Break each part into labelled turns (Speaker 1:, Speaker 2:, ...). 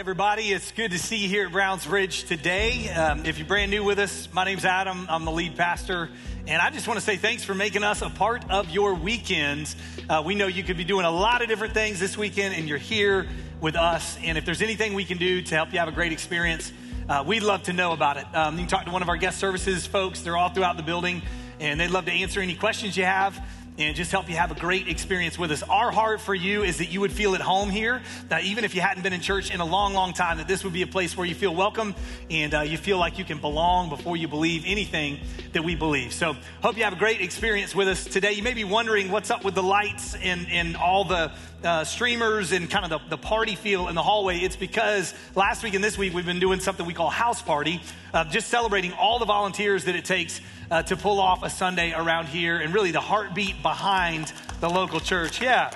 Speaker 1: Everybody, it's good to see you here at Browns Ridge today. If you're brand new with us, my name's Adam. I'm the lead pastor, and I just want to say thanks for making us a part of your weekends. We know you could be doing a lot of different things this weekend, and you're here with us. And if there's anything we can do to help you have a great experience, we'd love to know about it. You can talk to one of our guest services folks. They're all throughout the building, and they'd love to answer any questions you have and just help you have a great experience with us. Our heart for you is that you would feel at home here, that even if you hadn't been in church in a long, long time, that this would be a place where you feel welcome and you feel like you can belong before you believe anything that we believe. So hope you have a great experience with us today. You may be wondering what's up with the lights and all the streamers and kind of the party feel in the hallway. It's because last week and this week we've been doing something we call House Party, just celebrating all the volunteers that it takes to pull off a Sunday around here and really the heartbeat behind the local church. Yeah.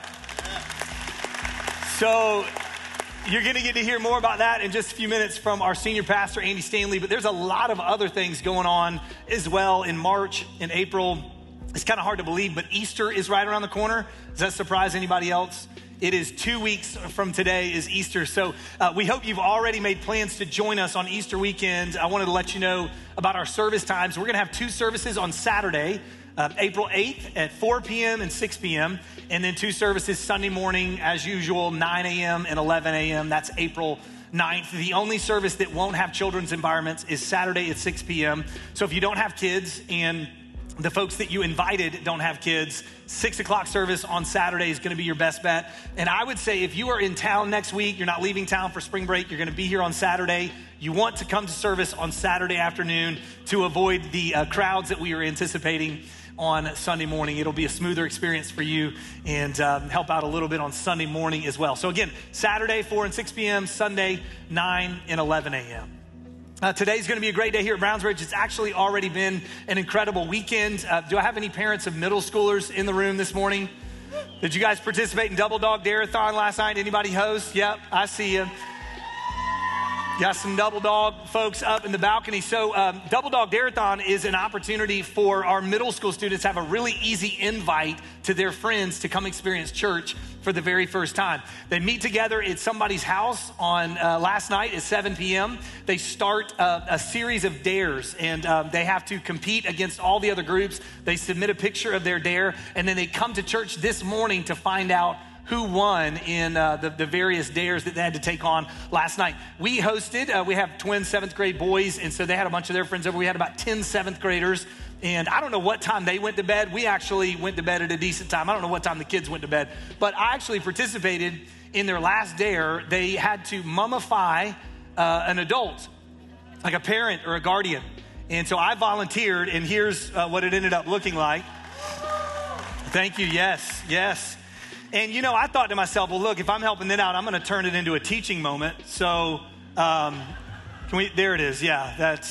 Speaker 1: So you're going to get to hear more about that in just a few minutes from our senior pastor, Andy Stanley. But there's a lot of other things going on as well in March and April. It's kind of hard to believe, but Easter is right around the corner. Does that surprise anybody else? It is 2 weeks from today is Easter. So we hope you've already made plans to join us on Easter weekend. I wanted to let you know about our service times. We're going to have two services on Saturday, April 8th at 4 p.m. and 6 p.m. And then two services Sunday morning, as usual, 9 a.m. and 11 a.m. That's April 9th. The only service that won't have children's environments is Saturday at 6 p.m. So if you don't have kids and the folks that you invited don't have kids, 6 o'clock service on Saturday is going to be your best bet. And I would say if you are in town next week, you're not leaving town for spring break, you're going to be here on Saturday, you want to come to service on Saturday afternoon to avoid the crowds that we are anticipating on Sunday morning. It'll be a smoother experience for you and help out a little bit on Sunday morning as well. So again, Saturday, 4 and 6 p.m., Sunday, 9 and 11 a.m. Today's going to be a great day here at Browns Ridge. It's actually already been an incredible weekend. Do I have any parents of middle schoolers in the room this morning? Did you guys participate in Double Dog Dare-a-thon last night? Anybody host? Yep, I see you. Got some Double Dog folks up in the balcony. So Double Dog Dare-a-thon is an opportunity for our middle school students to have a really easy invite to their friends to come experience church for the very first time. They meet together at somebody's house on last night at 7 p.m. They start a series of dares, and they have to compete against all the other groups. They submit a picture of their dare, and then they come to church this morning to find out who won in the various dares that they had to take on last night. We hosted, we have twin 7th grade boys, and so they had a bunch of their friends over. We had about 10 7th graders, and I don't know what time they went to bed. We actually went to bed at a decent time. I don't know what time the kids went to bed, but I actually participated in their last dare. They had to mummify an adult, like a parent or a guardian. And so I volunteered, and here's what it ended up looking like. Thank you, yes. And, you know, I thought to myself, well, look, if I'm helping them out, I'm going to turn it into a teaching moment. So there it is. Yeah, that's,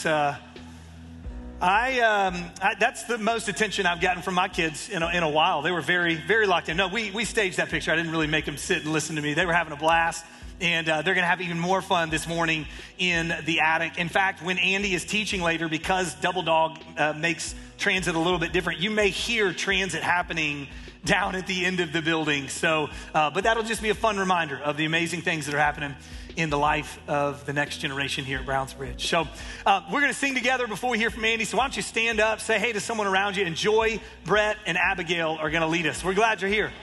Speaker 1: that's the most attention I've gotten from my kids in a while. They were very, very locked in. No, we staged that picture. I didn't really make them sit and listen to me. They were having a blast. And they're going to have even more fun this morning in the attic. In fact, when Andy is teaching later, because Double Dog makes transit a little bit different, you may hear transit happening down at the end of the building. So, but that'll just be a fun reminder of the amazing things that are happening in the life of the next generation here at Browns Ridge. So we're going to sing together before we hear from Andy. So why don't you stand up, say hey to someone around you, and Joy, Brett, and Abigail are going to lead us. We're glad you're here.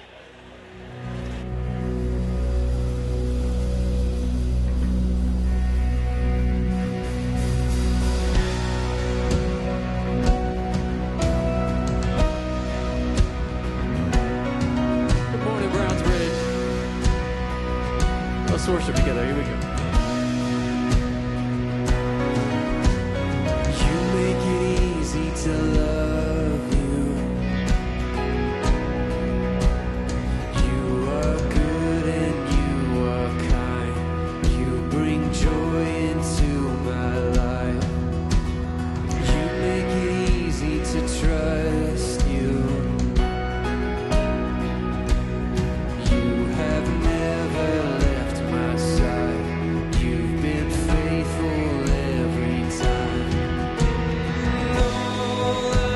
Speaker 2: Let's worship together. Here we go. You make it easy to love you. You are good and you are kind. You bring joy into my life. You make it easy to trust you. You have never left my side. You've been faithful every time. All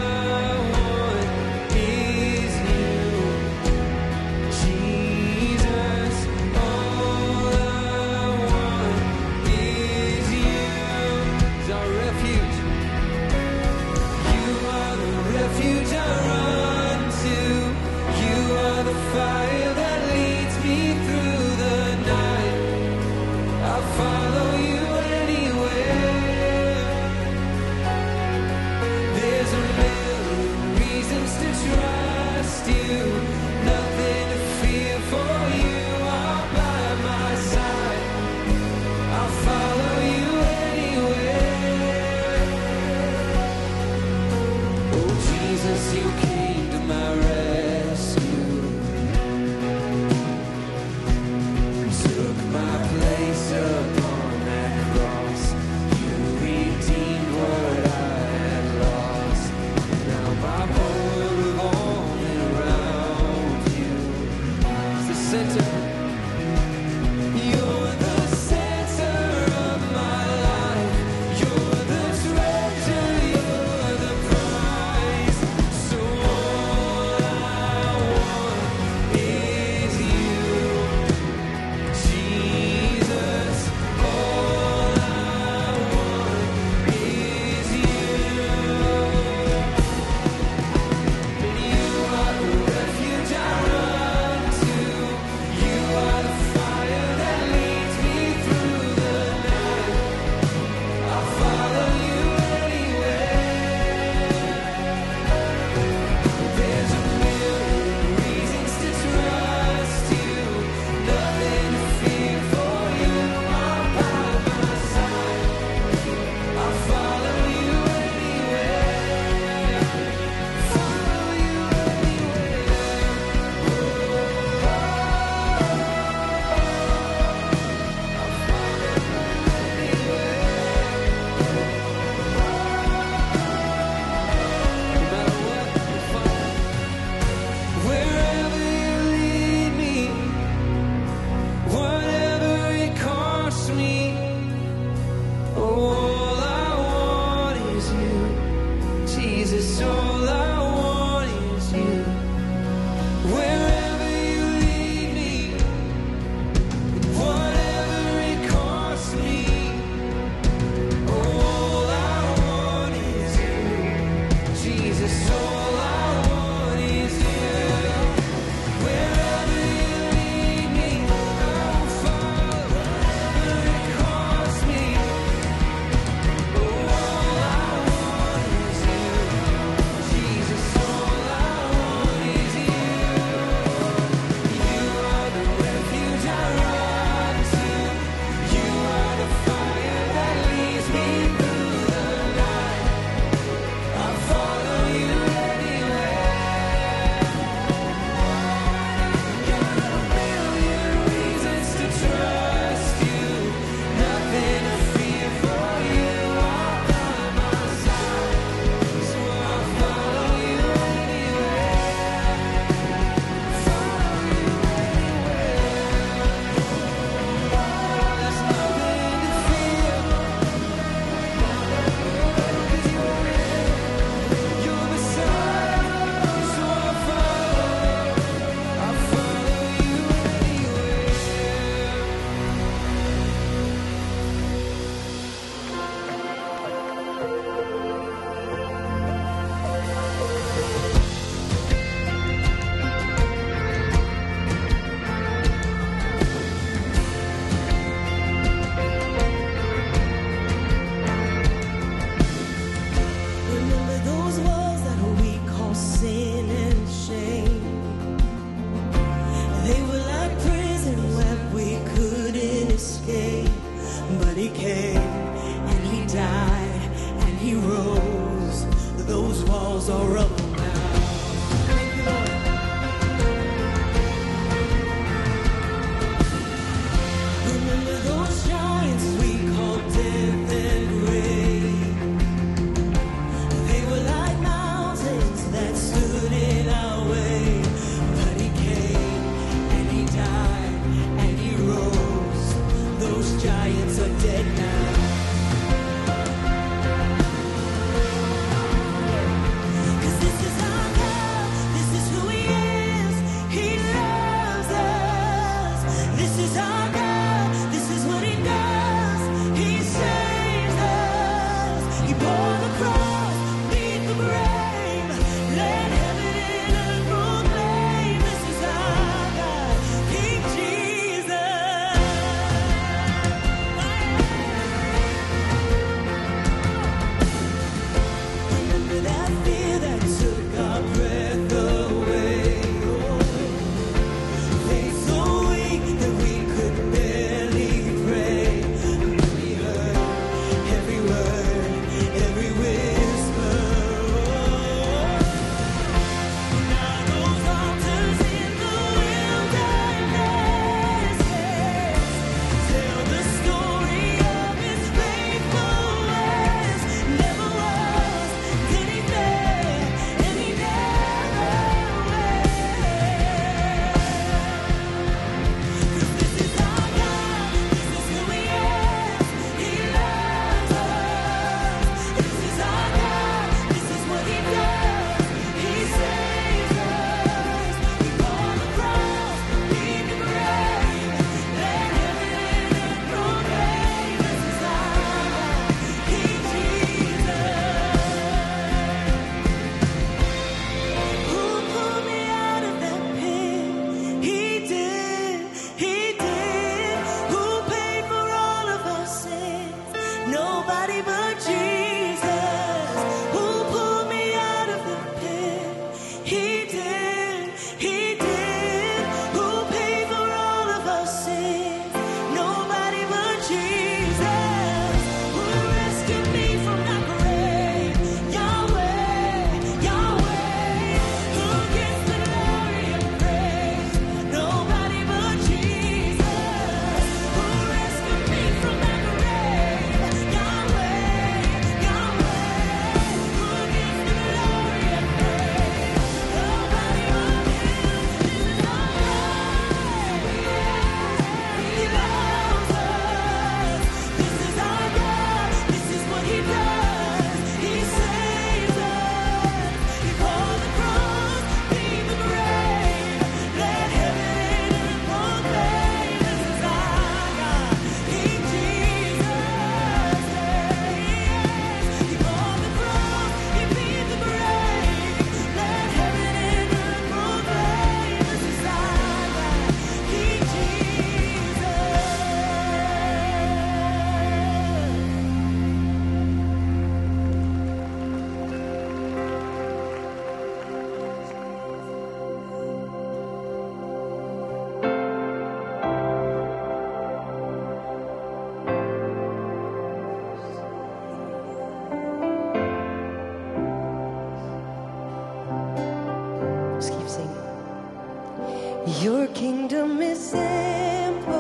Speaker 3: Your kingdom is simple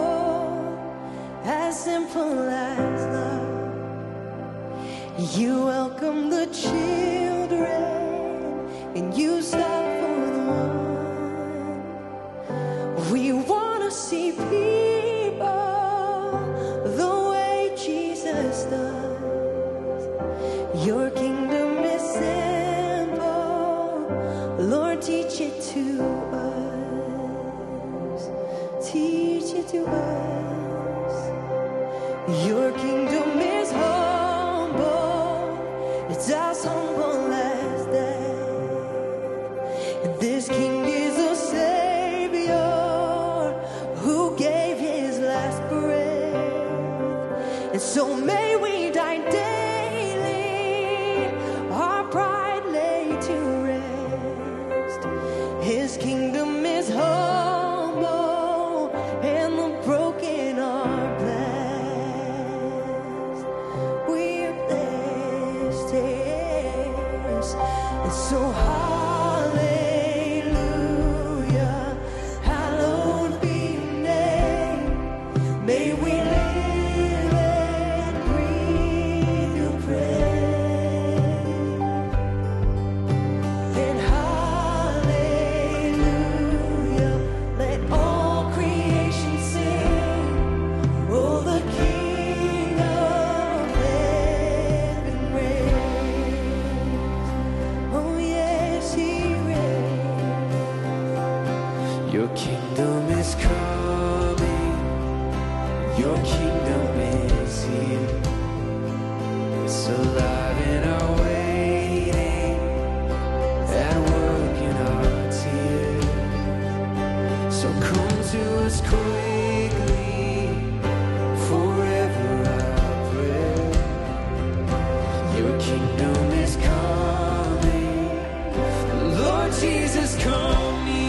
Speaker 3: as love. You welcome the children and you stop for the one. We want to see people the way Jesus does. Your kingdom is simple. Lord, teach it to us. Teach it to us. Your kingdom is humble. It's as humble as that. And this king is a savior who gave his last breath. And so may we die daily, our pride lay to rest. His kingdom is humble, and the broken are blessed. We are blessed, yes. And so hallelujah, hallowed be your name. May we
Speaker 2: Your kingdom is here. It's alive in our waiting, at work in our tears. So come to us quickly, forever our prayer. Your kingdom is coming, Lord Jesus, come near.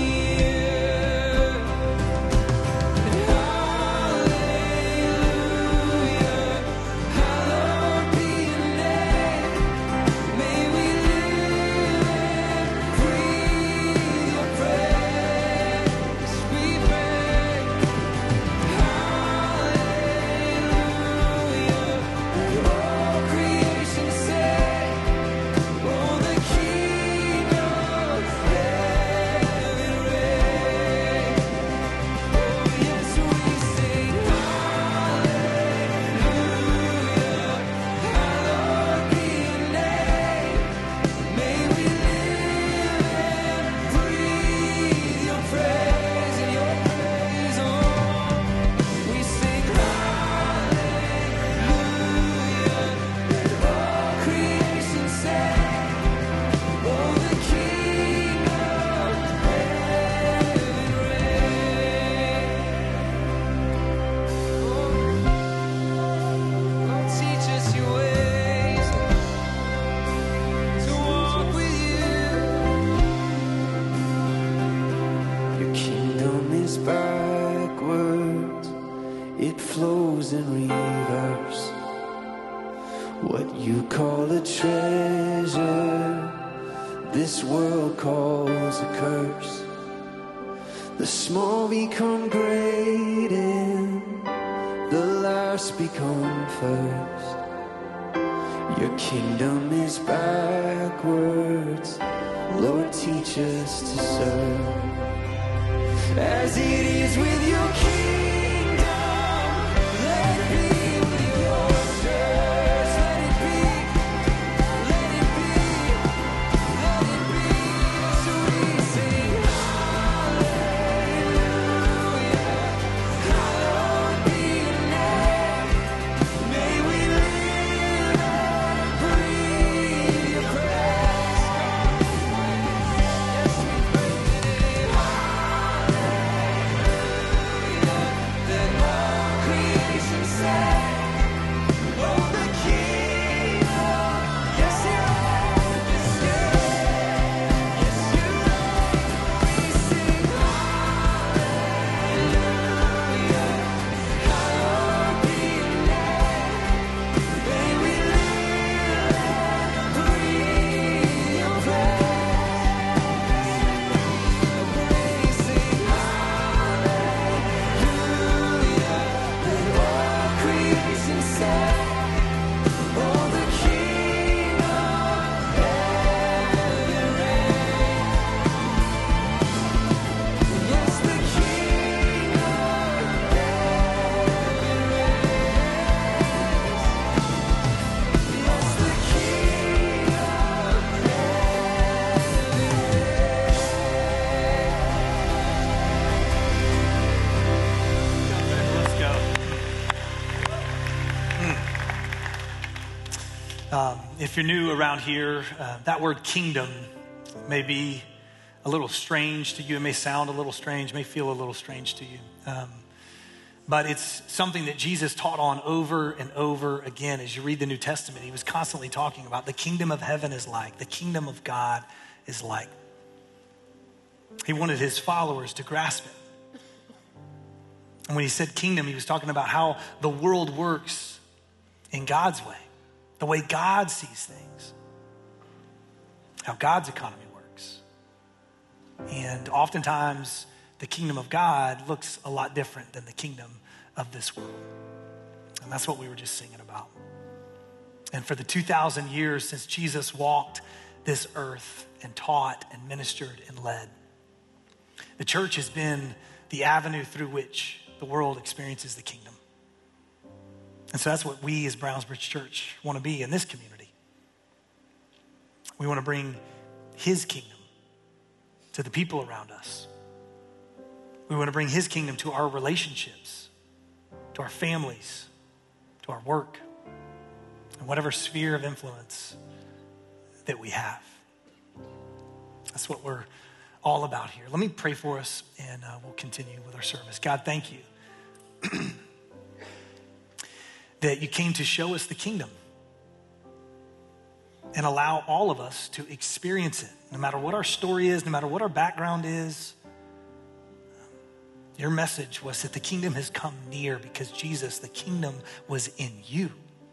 Speaker 2: What you call a treasure, this world calls a curse. The small become great and the last become first. Your kingdom is backwards, Lord, teach us to serve. As it is with your kingdom, let it be with your church. Let it be, let it be, let it be. So we sing hallelujah, hallowed be your name. May we live and breathe your praise. Yes, we breathe it in. That all creation sang, oh, the kingdom, yes, you reign, yes, you reign, yes, you reign. We sing hallelujah, hallowed be your name. May we live and breathe your praise. We sing hallelujah, let all creation sing, oh, the King of heaven reigns. Yes, the King of heaven reigns. Yes, the King of
Speaker 1: Let's go. If you're new around here, that word kingdom may be a little strange to you. It may sound a little strange, may feel a little strange to you. But it's something that Jesus taught on over and over again. As you read the New Testament, he was constantly talking about the kingdom of heaven is like, the kingdom of God is like. He wanted his followers to grasp it. And when he said kingdom, he was talking about how the world works in God's way, the way God sees things, how God's economy works. And oftentimes, the kingdom of God looks a lot different than the kingdom of this world. And that's what we were just singing about. And for the 2,000 years since Jesus walked this earth and taught and ministered and led, the church has been the avenue through which the world experiences the kingdom. And so that's what we as Brownsbridge Church want to be in this community. We want to bring his kingdom to the people around us. We want to bring his kingdom to our relationships. to our families, to our work, and whatever sphere of influence that we have. That's what we're all about here. Let me pray for us, and we'll continue with our service. God, thank you that you came to show us the kingdom and allow all of us to experience it, no matter what our story is, no matter what our background is. Your message was that the kingdom has come near because Jesus, the kingdom was in you.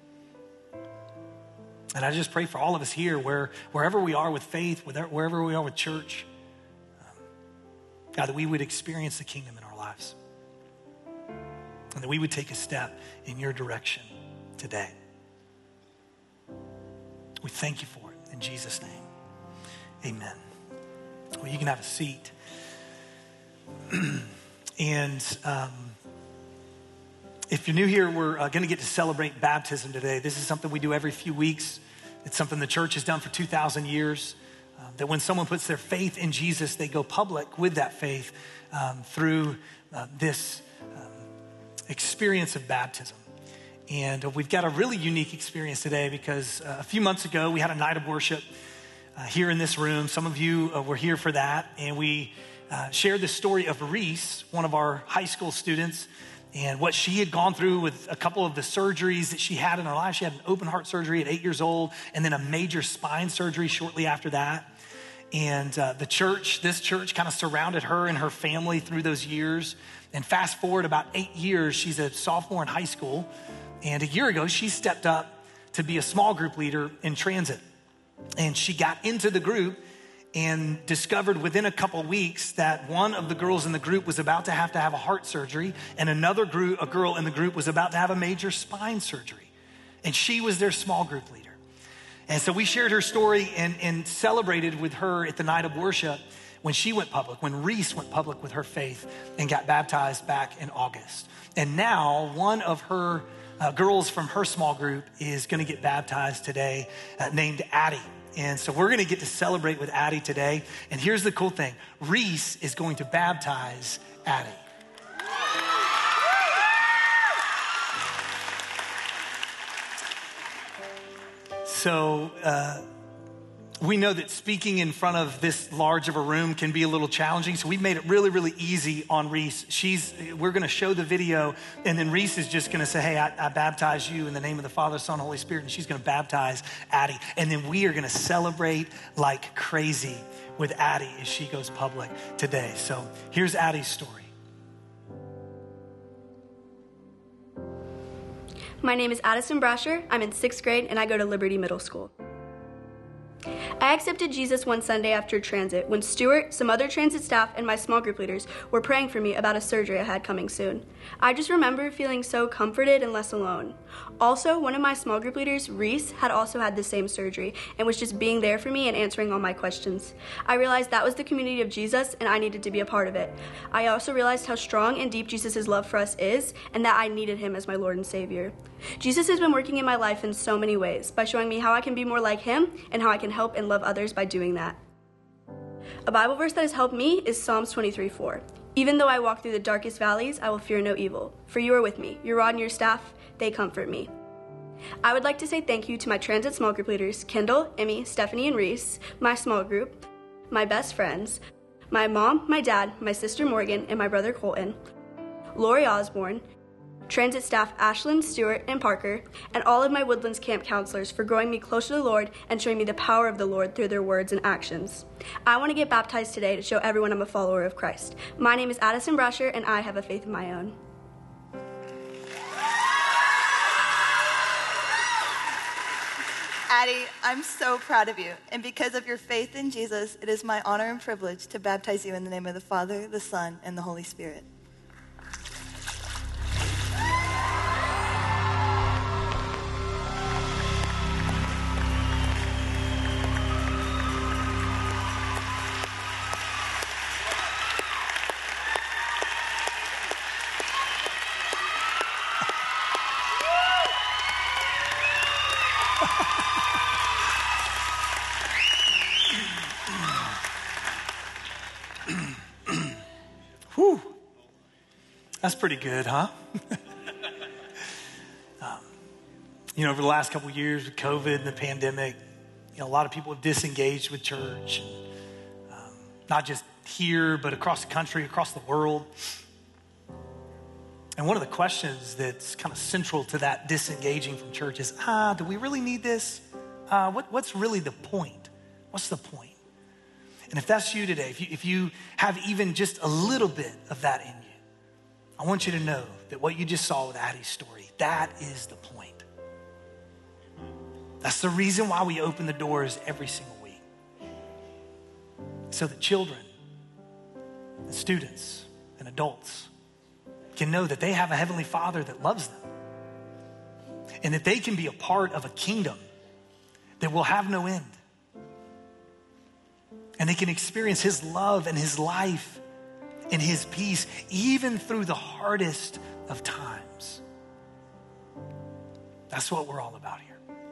Speaker 1: And I just pray for all of us here, wherever we are with faith, wherever we are with church, God, that we would experience the kingdom in our lives. And that we would take a step in your direction today. We thank you for it in Jesus' name. Amen. Well, you can have a seat. And if you're new here, we're going to get to celebrate baptism today. This is something we do every few weeks. It's something the church has done for 2,000 years. That when someone puts their faith in Jesus, they go public with that faith through this experience of baptism. And we've got a really unique experience today because a few months ago, we had a night of worship here in this room. Some of you were here for that. And we shared the story of Reese, one of our high school students, and what she had gone through with a couple of the surgeries that she had in her life. She had an open heart surgery at 8 years old, and then a major spine surgery shortly after that. And this church kind of surrounded her and her family through those years. And fast forward about 8 years, she's a sophomore in high school. And a year ago, she stepped up to be a small group leader in transit. And she got into the group and discovered within a couple weeks that one of the girls in the group was about to have a heart surgery, and a girl in the group was about to have a major spine surgery. And she was their small group leader. And so we shared her story and celebrated with her at the night of worship when she went public, when Reese went public with her faith and got baptized back in August. And now one of her girls from her small group is going to get baptized today, named Addie. And so we're going to get to celebrate with Addie today. And here's the cool thing. Reese is going to baptize Addie. So we know that speaking in front of this large of a room can be a little challenging. So we've made it really, really easy on Reese. We're going to show the video, and then Reese is just going to say, hey, I baptize you in the name of the Father, Son, Holy Spirit. And she's going to baptize Addie. And then we are going to celebrate like crazy with Addie as she goes public today. So here's Addie's story.
Speaker 4: My name is Addison Brasher. I'm in 6th grade and I go to Liberty Middle School. I accepted Jesus one Sunday after transit when Stuart, some other transit staff, and my small group leaders were praying for me about a surgery I had coming soon. I just remember feeling so comforted and less alone. Also, one of my small group leaders, Reese, had also had the same surgery and was just being there for me and answering all my questions. I realized that was the community of Jesus and I needed to be a part of it. I also realized how strong and deep Jesus' love for us is and that I needed him as my Lord and Savior. Jesus has been working in my life in so many ways by showing me how I can be more like him and how I can help and love others by doing that. A Bible verse that has helped me is Psalms 23:4. Even though I walk through the darkest valleys, I will fear no evil, for you are with me. Your rod and your staff, they comfort me. I would like to say thank you to my transit small group leaders, Kendall, Emmy, Stephanie, and Reese, my small group, my best friends, my mom, my dad, my sister Morgan, and my brother Colton, Lori Osborne, transit staff Ashlyn, Stewart, and Parker, and all of my Woodlands camp counselors for growing me closer to the Lord and showing me the power of the Lord through their words and actions. I want to get baptized today to show everyone I'm a follower of Christ. My name is Addison Brasher, and I have a faith of my own.
Speaker 5: Addie, I'm so proud of you, and because of your faith in Jesus, it is my honor and privilege to baptize you in the name of the Father, the Son, and the Holy Spirit.
Speaker 1: Whew. That's pretty good, huh? Over the last couple of years with COVID and the pandemic, a lot of people have disengaged with church, not just here, but across the country, across the world. And one of the questions that's kind of central to that disengaging from church is, do we really need this? What's really the point? What's the point? And if that's you today, if you have even just a little bit of that in you, I want you to know that what you just saw with Addie's story, that is the point. That's the reason why we open the doors every single week. So that children and students and adults can know that they have a Heavenly Father that loves them. And that they can be a part of a kingdom that will have no end. And they can experience His love and His life and His peace even through the hardest of times. That's what we're all about here.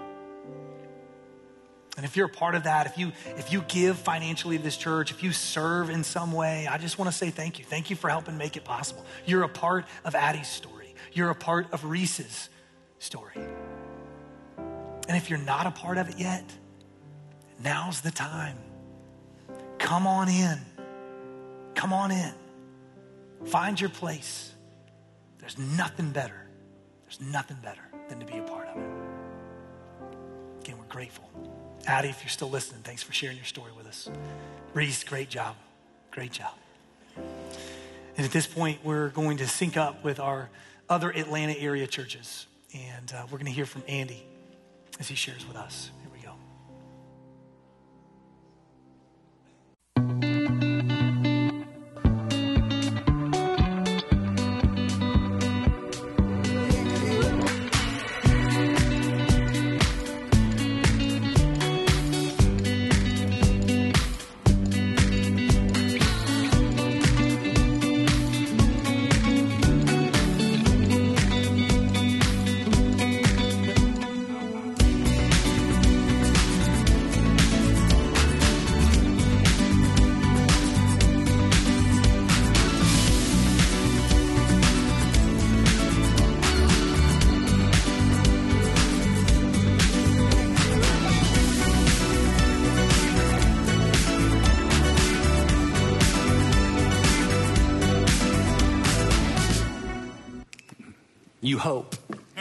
Speaker 1: And if you're a part of that, if you give financially to this church, if you serve in some way, I just want to say thank you. Thank you for helping make it possible. You're a part of Addie's story. You're a part of Reese's story. And if you're not a part of it yet, now's the time. Come on in. Come on in. Find your place. There's nothing better. There's nothing better than to be a part of it. Again, we're grateful. Addie, if you're still listening, thanks for sharing your story with us. Reese, great job. Great job. And at this point, we're going to sync up with our other Atlanta area churches. And we're going to hear from Andy as he shares with us. Here we go.
Speaker 6: You hope.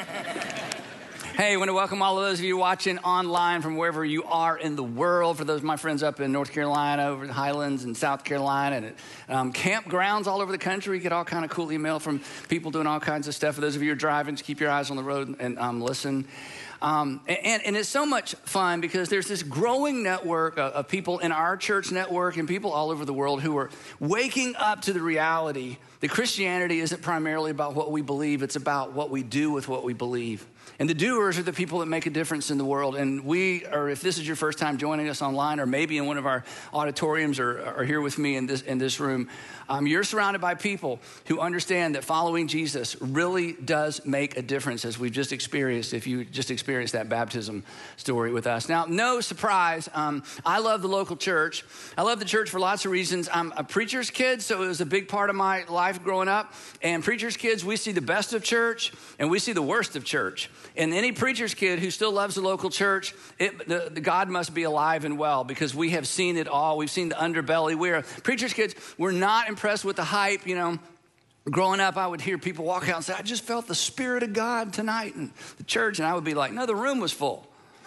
Speaker 6: Hey, I want to welcome all of those of you watching online from wherever you are in the world. For those of my friends up in North Carolina, over the Highlands and South Carolina, and at campgrounds all over the country. You get all kind of cool email from people doing all kinds of stuff. For those of you who are driving, just keep your eyes on the road and listen. And it's so much fun because there's this growing network of people in our church network and people all over the world who are waking up to the reality that Christianity isn't primarily about what we believe, it's about what we do with what we believe. And the doers are the people that make a difference in the world. And we are, if this is your first time joining us online or maybe in one of our auditoriums or here with me in this room, you're surrounded by people who understand that following Jesus really does make a difference, as we've just experienced, if you just experienced that baptism story with us. Now, no surprise, I love the local church. I love the church for lots of reasons. I'm a preacher's kid, so it was a big part of my life growing up. And preacher's kids, we see the best of church and we see the worst of church. And any preacher's kid who still loves the local church, the God must be alive and well, because we have seen it all. We've seen the underbelly. We're preacher's kids. We're not impressed with the hype. You know, growing up, I would hear people walk out and say, I just felt the Spirit of God tonight in the church. And I would be like, no, the room was full.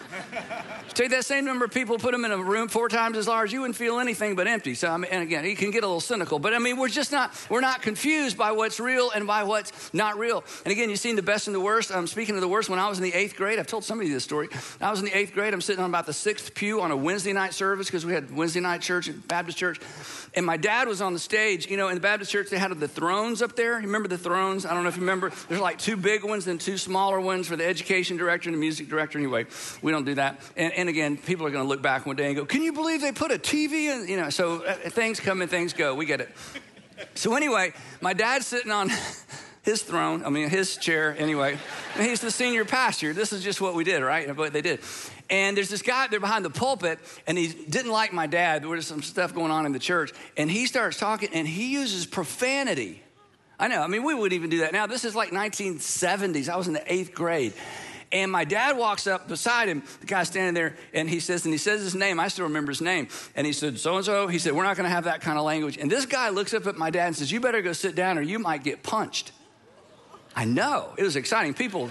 Speaker 6: Take that same number of people, put them in a room 4 times as large, you wouldn't feel anything but empty. So, I mean, and again, you can get a little cynical, but I mean, we're not confused by what's real and by what's not real. And again, you've seen the best and the worst. Speaking of the worst, when I was in the 8th grade, I've told somebody this story. I was in the 8th grade. I'm sitting on about the 6th pew on a Wednesday night service because we had Wednesday night church at Baptist church. And my dad was on the stage. You know, in the Baptist church, they had the thrones up there. You remember the thrones? I don't know if you remember. There's like 2 big ones and 2 smaller ones for the education director and the music director. Anyway, we don't do that. And again, people are going to look back one day and go, can you believe they put a TV in? You know, so things come and things go. We get it. So anyway, my dad's sitting on his throne, his chair anyway. And he's the senior pastor. This is just what we did, right? What they did. And there's this guy up there behind the pulpit, and he didn't like my dad. There was some stuff going on in the church. And he starts talking, and he uses profanity. I know. I mean, we wouldn't even do that now. This is like 1970s. I was in the 8th grade. And my dad walks up beside him, the guy standing there, and he says his name. I still remember his name. And he said, so-and-so. He said, we're not going to have that kind of language. And this guy looks up at my dad and says, you better go sit down or you might get punched. I know. It was exciting.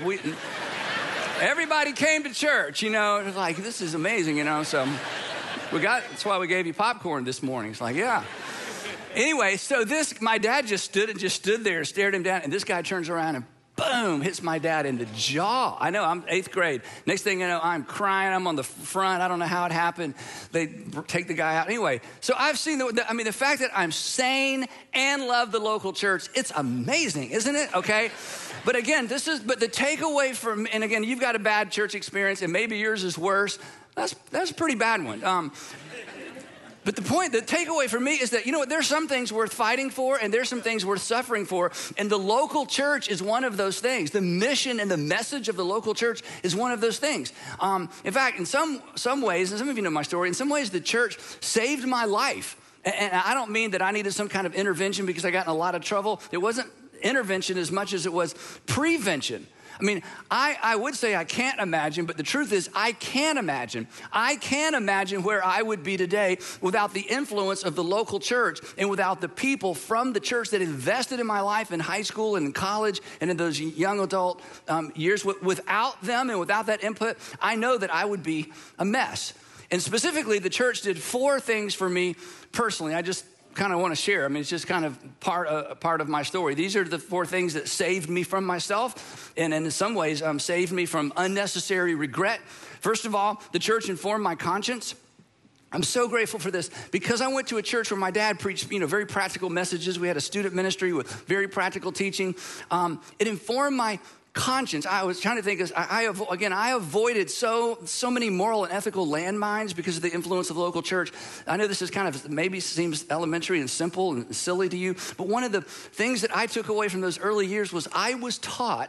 Speaker 6: Everybody came to church, you know. It was like, this is amazing, you know. So that's why we gave you popcorn this morning. It's like, yeah. Anyway, so my dad just stood there and stared him down. And this guy turns around and boom, hits my dad in the jaw. I know, I'm 8th grade. Next thing you know, I'm crying. I'm on the front. I don't know how it happened. They take the guy out. Anyway, so I've seen the fact that I'm sane and love the local church, it's amazing, isn't it? Okay. But again, the takeaway from, and again, you've got a bad church experience and maybe yours is worse. That's a pretty bad one. But the takeaway for me is that, you know what, there's some things worth fighting for and there's some things worth suffering for. And the local church is one of those things. The mission and the message of the local church is one of those things. In fact, in some ways, and some of you know my story, in some ways the church saved my life. And I don't mean that I needed some kind of intervention because I got in a lot of trouble. It wasn't intervention as much as it was prevention. I mean, I would say I can't imagine, but the truth is I can imagine. I can imagine where I would be today without the influence of the local church and without the people from the church that invested in my life in high school and in college and in those young adult years. Without them and without that input, I know that I would be a mess. And specifically, the church did 4 things for me personally. I just kind of want to share. I mean, it's just kind of part of my story. These are the 4 things that saved me from myself and in some ways saved me from unnecessary regret. First of all, the church informed my conscience. I'm so grateful for this because I went to a church where my dad preached, very practical messages. We had a student ministry with very practical teaching. It informed my conscience. I was trying to think, I avoided so many moral and ethical landmines because of the influence of the local church. I know this is kind of maybe seems elementary and simple and silly to you, but one of the things that I took away from those early years was I was taught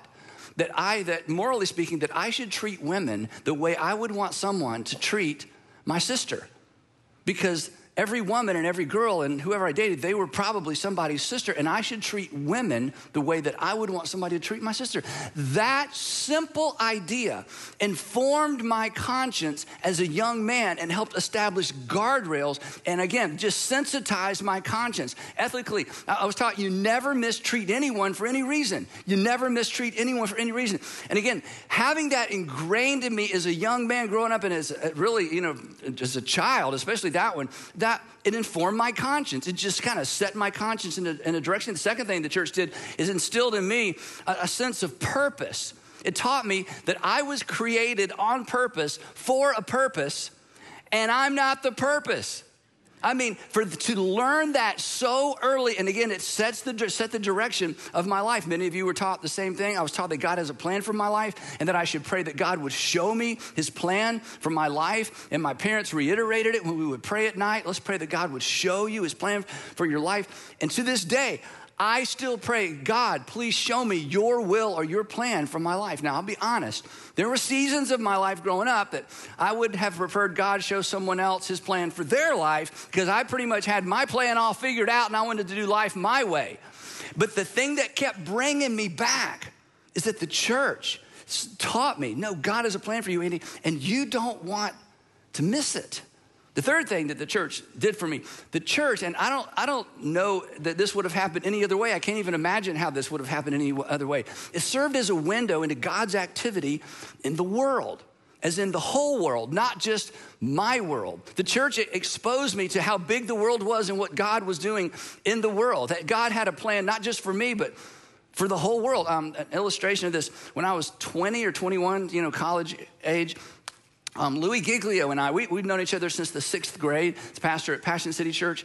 Speaker 6: that morally speaking, that I should treat women the way I would want someone to treat my sister. Because every woman and every girl and whoever I dated, they were probably somebody's sister, and I should treat women the way that I would want somebody to treat my sister. That simple idea informed my conscience as a young man and helped establish guardrails and, again, just sensitized my conscience. Ethically, I was taught you never mistreat anyone for any reason. You never mistreat anyone for any reason. And again, having that ingrained in me as a young man growing up and as really, as a child, especially that one, that it informed my conscience. It just kind of set my conscience in a direction. The second thing the church did is instilled in me a sense of purpose. It taught me that I was created on purpose for a purpose, and I'm not the purpose. I mean, to learn that so early, and again, it set the direction of my life. Many of you were taught the same thing. I was taught that God has a plan for my life and that I should pray that God would show me his plan for my life. And my parents reiterated it when we would pray at night. Let's pray that God would show you his plan for your life. And to this day, I still pray, God, please show me your will or your plan for my life. Now, I'll be honest. There were seasons of my life growing up that I would have preferred God show someone else his plan for their life because I pretty much had my plan all figured out and I wanted to do life my way. But the thing that kept bringing me back is that the church taught me, no, God has a plan for you, Andy, and you don't want to miss it. The third thing that the church did for me, the church, and I don't know that this would have happened any other way. I can't even imagine how this would have happened any other way. It served as a window into God's activity in the world, as in the whole world, not just my world. The church exposed me to how big the world was and what God was doing in the world. That God had a plan not just for me, but for the whole world. An illustration of this, when I was 20 or 21, college age, Louis Giglio and I, we've known each other since the 6th grade. He's pastor at Passion City Church.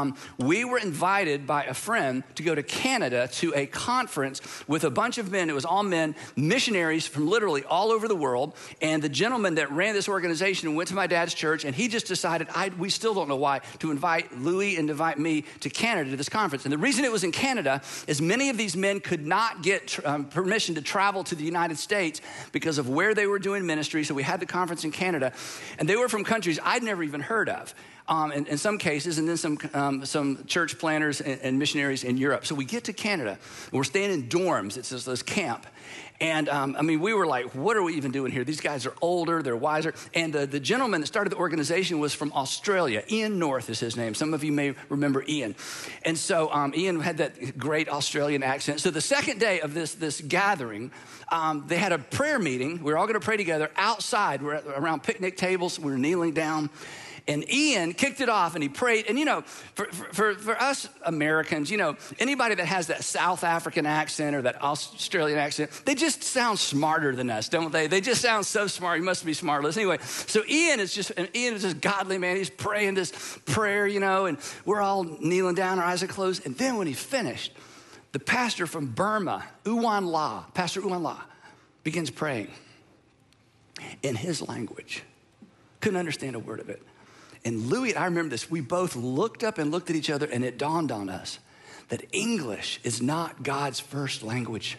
Speaker 6: We were invited by a friend to go to Canada to a conference with a bunch of men. It was all men, missionaries from literally all over the world. And the gentleman that ran this organization went to my dad's church, and he just decided, we still don't know why, to invite Louis and invite me to Canada to this conference. And the reason it was in Canada is many of these men could not get permission to travel to the United States because of where they were doing ministry. So we had the conference in Canada, and they were from countries I'd never even heard of. in some cases, and then some church planners and missionaries in Europe. So we get to Canada, and we're staying in dorms. It's this camp. And we were like, what are we even doing here? These guys are older, they're wiser. And the gentleman that started the organization was from Australia. Ian North is his name. Some of you may remember Ian. And so Ian had that great Australian accent. So the second day of this gathering, they had a prayer meeting. We were all going to pray together outside. We're around picnic tables. We were kneeling down. And Ian kicked it off and he prayed. And for us Americans, anybody that has that South African accent or that Australian accent, they just sound smarter than us, don't they? They just sound so smart. You must be smartless. Anyway, so Ian is just godly, man. He's praying this prayer, and we're all kneeling down, our eyes are closed. And then when he finished, the pastor from Burma, Pastor Uwan La, begins praying in his language. Couldn't understand a word of it. And Louis, I remember this, we both looked up and looked at each other, and it dawned on us that English is not God's first language.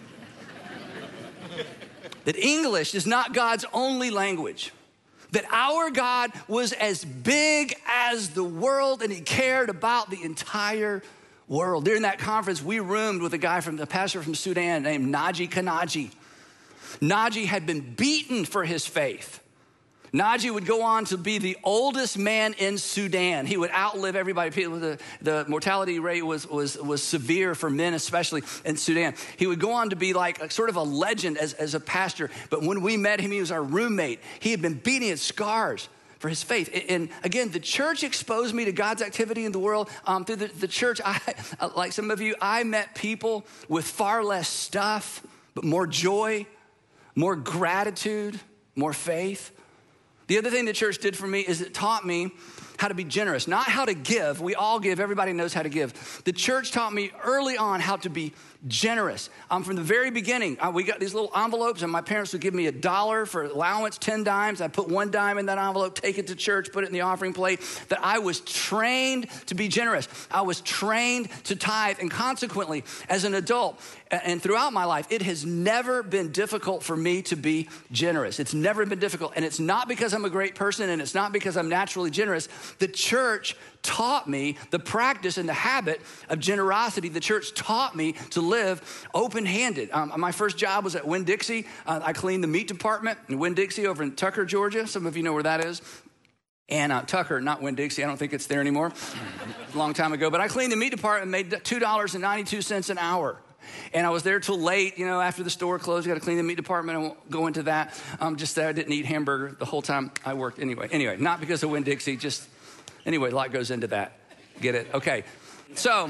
Speaker 6: That English is not God's only language. That our God was as big as the world, and he cared about the entire world. During that conference, we roomed with a pastor from Sudan named Naji Kanaji. Naji had been beaten for his faith. Naji would go on to be the oldest man in Sudan. He would outlive everybody. The mortality rate was severe for men, especially in Sudan. He would go on to be like sort of a legend as a pastor. But when we met him, he was our roommate. He had been beating his scars for his faith. And again, the church exposed me to God's activity in the world. Through the church, like some of you, I met people with far less stuff, but more joy, more gratitude, more faith. The other thing the church did for me is it taught me how to be generous, not how to give. We all give. Everybody knows how to give. The church taught me early on how to be generous. From the very beginning, we got these little envelopes, and my parents would give me $1 for allowance, 10 dimes. I put 1 dime in that envelope, take it to church, put it in the offering plate. That I was trained to be generous. I was trained to tithe, and consequently, as an adult and throughout my life, it has never been difficult for me to be generous. It's never been difficult, and it's not because I'm a great person, and it's not because I'm naturally generous. The church taught me the practice and the habit of generosity. The church taught me to live open-handed. My first job was at Winn-Dixie. I cleaned the meat department in Winn-Dixie over in Tucker, Georgia. Some of you know where that is. And Tucker, not Winn-Dixie. I don't think it's there anymore. A long time ago. But I cleaned the meat department and made $2.92 an hour. And I was there till late, after the store closed. I got to clean the meat department. I won't go into that. Just that I didn't eat hamburger the whole time I worked anyway. Not because of Winn-Dixie, anyway, a lot goes into that. Get it? Okay. So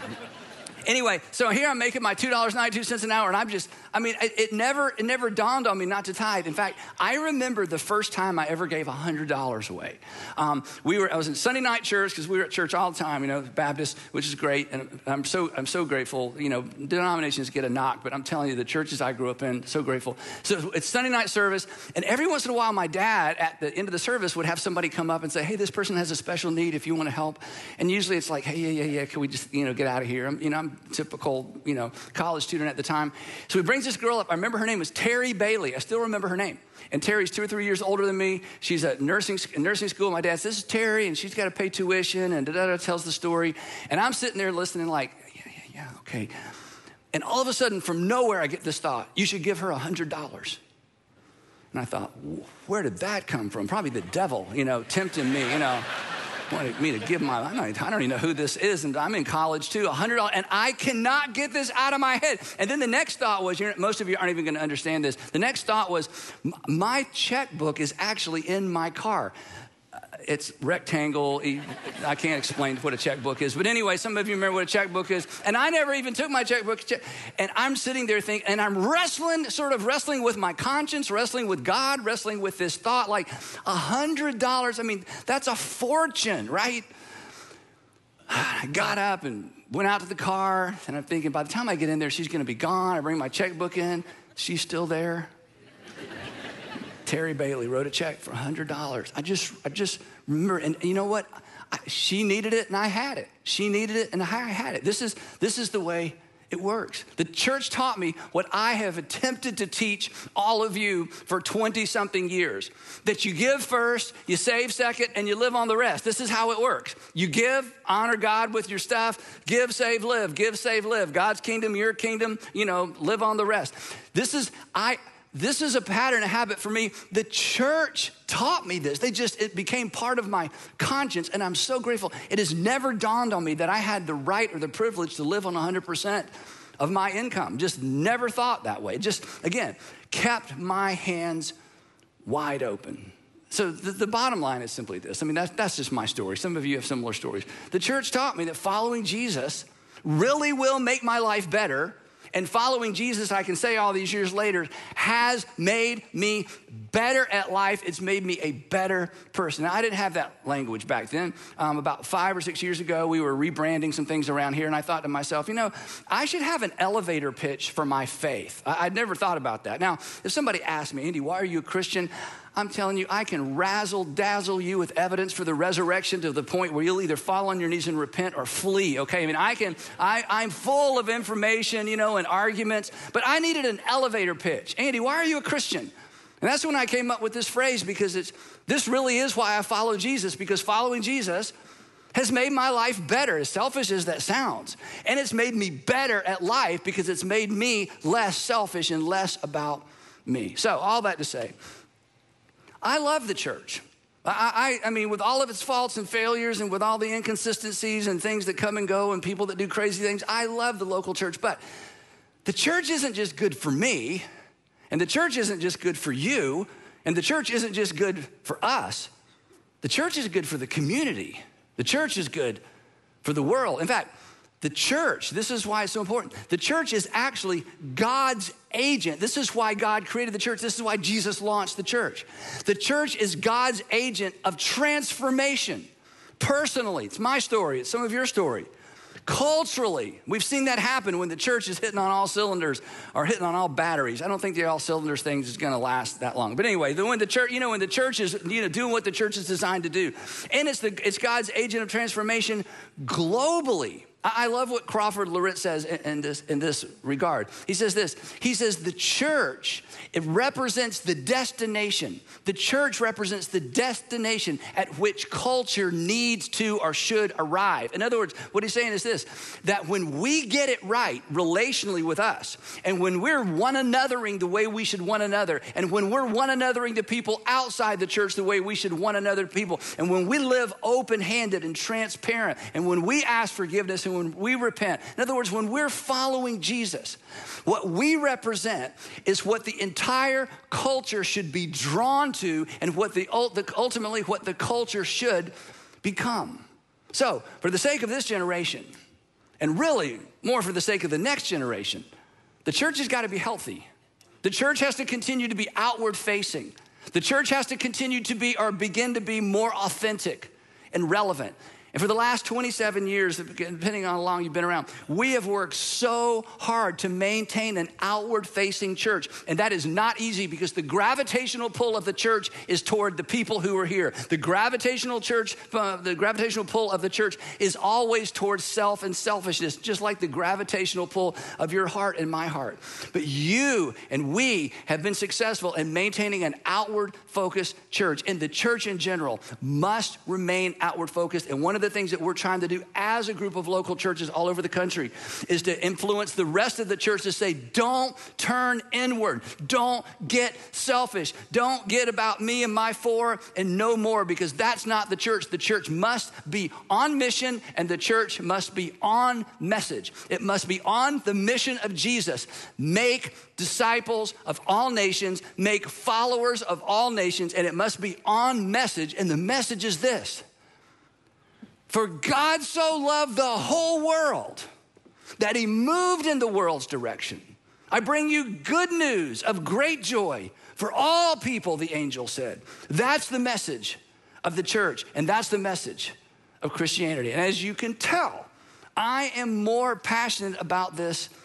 Speaker 6: here I'm making my $2.92 an hour, and it never dawned on me not to tithe. In fact, I remember the first time I ever gave $100 away. I was in Sunday night church because we were at church all the time, Baptist, which is great, and I'm so grateful. Denominations get a knock, but I'm telling you, the churches I grew up in, so grateful. So it's Sunday night service, and every once in a while, my dad at the end of the service would have somebody come up and say, "Hey, this person has a special need. If you want to help," and usually it's like, "Hey, yeah, can we just get out of here?" I'm typical, college student at the time. So he brings this girl up. I remember her name was Terry Bailey. I still remember her name. And Terry's 2 or 3 years older than me. She's at nursing school. My dad says, "This is Terry, and she's got to pay tuition," and tells the story. And I'm sitting there listening like, yeah, okay. And all of a sudden, from nowhere, I get this thought: you should give her $100. And I thought, where did that come from? Probably the devil, tempting me, wanted me to give I don't even know who this is, and I'm in college too, $100, and I cannot get this out of my head. And then the next thought was, most of you aren't even going to understand this. The next thought was, my checkbook is actually in my car. It's rectangle. I can't explain what a checkbook is. But anyway, some of you remember what a checkbook is. And I never even took my checkbook. And I'm sitting there thinking, and I'm wrestling with my conscience, wrestling with God, wrestling with this thought, like $100. That's a fortune, right? I got up and went out to the car. And I'm thinking, by the time I get in there, she's going to be gone. I bring my checkbook in. She's still there. Terry Bailey wrote a check for $100. I just remember, and you know what? She needed it and I had it. She needed it and I had it. This is the way It works. The church taught me what I have attempted to teach all of you for 20-something years, that you give first, you save second, and you live on the rest. This is how it works. You give, honor God with your stuff, give, save, live, give, save, live. God's kingdom, your kingdom, live on the rest. This is a pattern, a habit for me. The church taught me this. It became part of my conscience, and I'm so grateful. It has never dawned on me that I had the right or the privilege to live on 100% of my income. Just never thought that way. Just, again, kept my hands wide open. So the bottom line is simply this. I mean, that's just my story. Some of you have similar stories. The church taught me that following Jesus really will make my life better. And following Jesus, I can say all these years later, has made me better at life. It's made me a better person. Now, I didn't have that language back then. About 5 or 6 years ago, we were rebranding some things around here, and I thought to myself, I should have an elevator pitch for my faith. I'd never thought about that. Now, if somebody asked me, Andy, why are you a Christian? I'm telling you, I can razzle-dazzle you with evidence for the resurrection to the point where you'll either fall on your knees and repent or flee, okay? I mean, I'm full of information, and arguments, but I needed an elevator pitch. Andy, why are you a Christian? And that's when I came up with this phrase, because this really is why I follow Jesus, because following Jesus has made my life better, as selfish as that sounds. And it's made me better at life because it's made me less selfish and less about me. So all that to say, I love the church. I mean, with all of its faults and failures and with all the inconsistencies and things that come and go and people that do crazy things, I love the local church. But the church isn't just good for me, and the church isn't just good for you, and the church isn't just good for us. The church is good for the community. The church is good for the world. In fact, the church, this is why it's so important. The church is actually God's agent. This is why God created the church. This is why Jesus launched the church. The church is God's agent of transformation. Personally, it's my story. It's some of your story. Culturally, we've seen that happen when the church is hitting on all cylinders or hitting on all batteries. I don't think the all cylinders thing is going to last that long. But anyway, when the church is doing what the church is designed to do, and it's God's agent of transformation globally. I love what Crawford Loritz says in this regard. He says this. He says the church, it represents the destination. The church represents the destination at which culture needs to or should arrive. In other words, what he's saying is this, that when we get it right relationally with us, and when we're one anothering the way we should one another, and when we're one anothering to people outside the church the way we should one another to people, and when we live open-handed and transparent, and when we ask forgiveness, and when we repent. In other words, when we're following Jesus, what we represent is what the entire culture should be drawn to and what ultimately what the culture should become. So, for the sake of this generation, and really more for the sake of the next generation, the church has got to be healthy. The church has to continue to be outward facing. The church has to continue to be or begin to be more authentic and relevant. And for the last 27 years, depending on how long you've been around, we have worked so hard to maintain an outward-facing church. And that is not easy because the gravitational pull of the church is toward the people who are here. The gravitational pull of the church is always towards self and selfishness, just like the gravitational pull of your heart and my heart. But you and we have been successful in maintaining an outward-focused church. And the church in general must remain outward-focused. And one of the things that we're trying to do as a group of local churches all over the country is to influence the rest of the church to say, don't turn inward. Don't get selfish. Don't get about me and my four and no more, because that's not the church. The church must be on mission and the church must be on message. It must be on the mission of Jesus. Make disciples of all nations, make followers of all nations, and it must be on message. And the message is this: for God so loved the whole world that he moved in the world's direction. I bring you good news of great joy for all people, the angel said. That's the message of the church, and that's the message of Christianity. And as you can tell, I am more passionate about this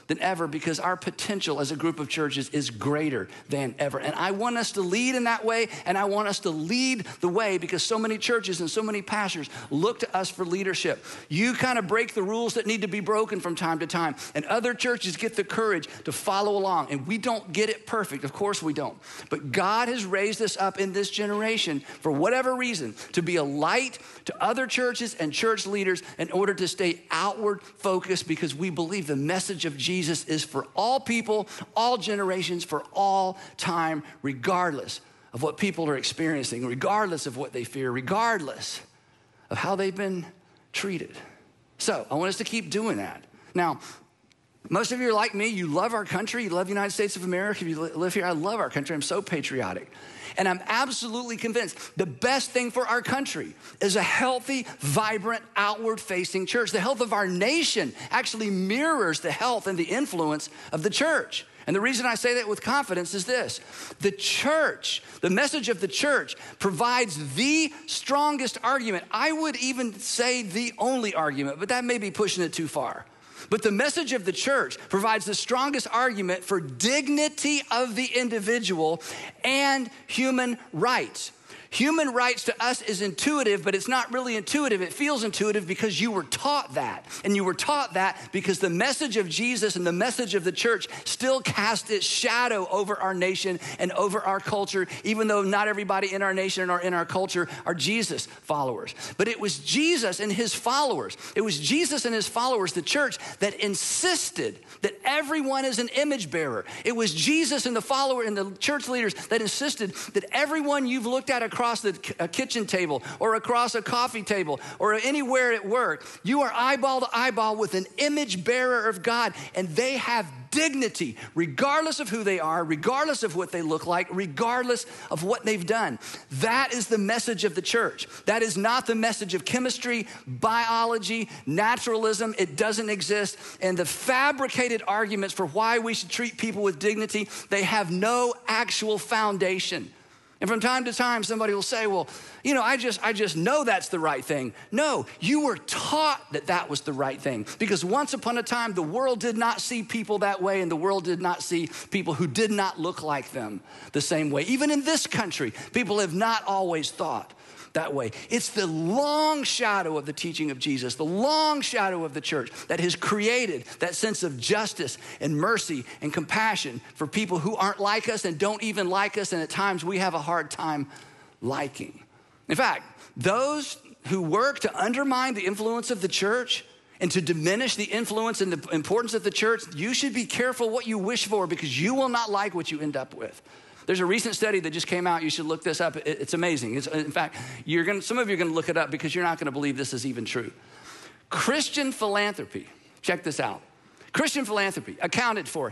Speaker 6: than ever because our potential as a group of churches is greater than ever. And I want us to lead in that way, and I want us to lead the way because so many churches and so many pastors look to us for leadership. You kind of break the rules that need to be broken from time to time, and other churches get the courage to follow along, and we don't get it perfect. Of course we don't. But God has raised us up in this generation for whatever reason to be a light to other churches and church leaders in order to stay outward focused because we believe the message of Jesus is for all people, all generations, for all time, regardless of what people are experiencing, regardless of what they fear, regardless of how they've been treated. So I want us to keep doing that. Now, most of you are like me. You love our country. You love the United States of America. If you live here, I love our country. I'm so patriotic. And I'm absolutely convinced the best thing for our country is a healthy, vibrant, outward-facing church. The health of our nation actually mirrors the health and the influence of the church. And the reason I say that with confidence is this. The church, the message of the church provides the strongest argument. I would even say the only argument, but that may be pushing it too far. But the message of the church provides the strongest argument for dignity of the individual and human rights. Human rights to us is intuitive, but it's not really intuitive. It feels intuitive because you were taught that. And you were taught that because the message of Jesus and the message of the church still cast its shadow over our nation and over our culture, even though not everybody in our nation or in our culture are Jesus followers. But it was Jesus and his followers. It was Jesus and his followers, the church, that insisted that everyone is an image bearer. It was Jesus and the follower and the church leaders that insisted that everyone you've looked at across the kitchen table or across a coffee table or anywhere at work, you are eyeball to eyeball with an image bearer of God, and they have dignity regardless of who they are, regardless of what they look like, regardless of what they've done. That is the message of the church. That is not the message of chemistry, biology, naturalism. It doesn't exist. And the fabricated arguments for why we should treat people with dignity, they have no actual foundation. And from time to time, somebody will say, well, you know, I just know that's the right thing. No, you were taught that that was the right thing because once upon a time, the world did not see people that way and the world did not see people who did not look like them the same way. Even in this country, people have not always thought that way. It's the long shadow of the teaching of Jesus, the long shadow of the church that has created that sense of justice and mercy and compassion for people who aren't like us and don't even like us, and at times we have a hard time liking. In fact, those who work to undermine the influence of the church and to diminish the influence and the importance of the church, you should be careful what you wish for because you will not like what you end up with. There's a recent study that just came out. You should look this up. It's amazing. In fact, some of you are going to look it up because you're not going to believe this is even true. Christian philanthropy, check this out. Christian philanthropy accounted for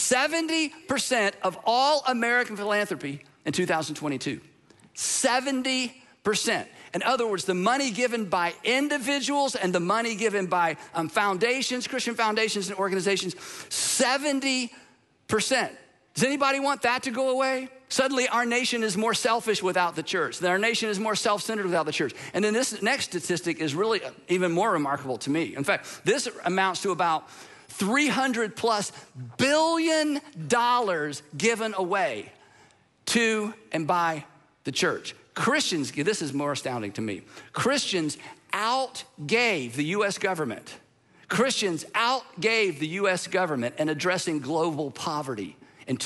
Speaker 6: 70% of all American philanthropy in 2022. 70%. In other words, the money given by individuals and the money given by foundations, Christian foundations and organizations, 70%. Does anybody want that to go away? Suddenly our nation is more selfish without the church. Our nation is more self-centered without the church. And then this next statistic is really even more remarkable to me. In fact, this amounts to about $300+ billion given away to and by the church. Christians, this is more astounding to me. Christians outgave the U.S. government. Christians outgave the U.S. government in addressing global poverty in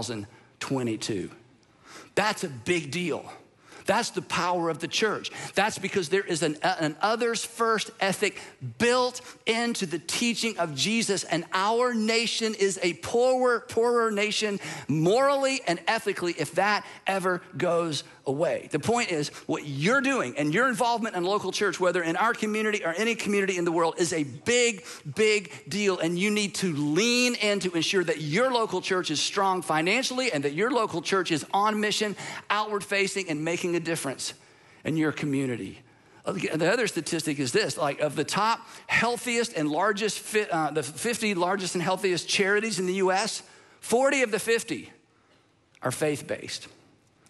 Speaker 6: 2022. That's a big deal. That's the power of the church. That's because there is an others first ethic built into the teaching of Jesus, and our nation is a poorer nation morally and ethically if that ever goes away. The point is, what you're doing and your involvement in local church, whether in our community or any community in the world, is a big, big deal, and you need to lean in to ensure that your local church is strong financially and that your local church is on mission, outward facing, and making a difference in your community. The other statistic is this, like of the top healthiest and largest, the 50 largest and healthiest charities in the U.S., 40 of the 50 are faith-based.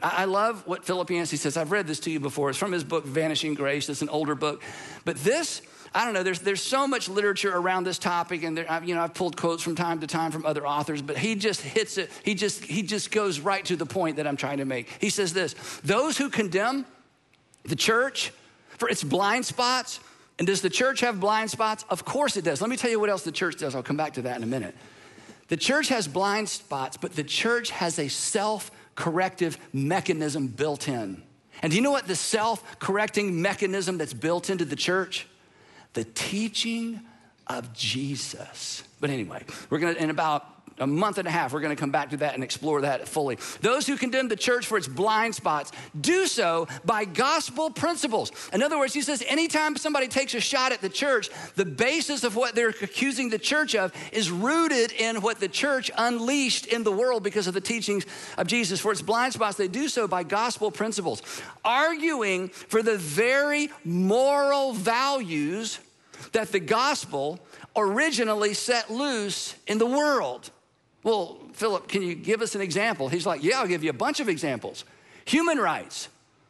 Speaker 6: I love what Philip Yancey says. I've read this to you before. It's from his book, Vanishing Grace. It's an older book. But this, I don't know, there's so much literature around this topic, and I've pulled quotes from time to time from other authors, but he just hits it. He just goes right to the point that I'm trying to make. He says this: those who condemn the church for its blind spots. And does the church have blind spots? Of course it does. Let me tell you what else the church does. I'll come back to that in a minute. The church has blind spots, but the church has a self-corrective mechanism built in. And do you know what the self-correcting mechanism that's built into the church? The teaching of Jesus. But anyway, we're gonna, in about a month and a half, we're gonna come back to that and explore that fully. Those who condemn the church for its blind spots do so by gospel principles. In other words, he says anytime somebody takes a shot at the church, the basis of what they're accusing the church of is rooted in what the church unleashed in the world because of the teachings of Jesus. For its blind spots, they do so by gospel principles, arguing for the very moral values that the gospel originally set loose in the world. Well, Philip, can you give us an example? He's like, yeah, I'll give you a bunch of examples. Human rights,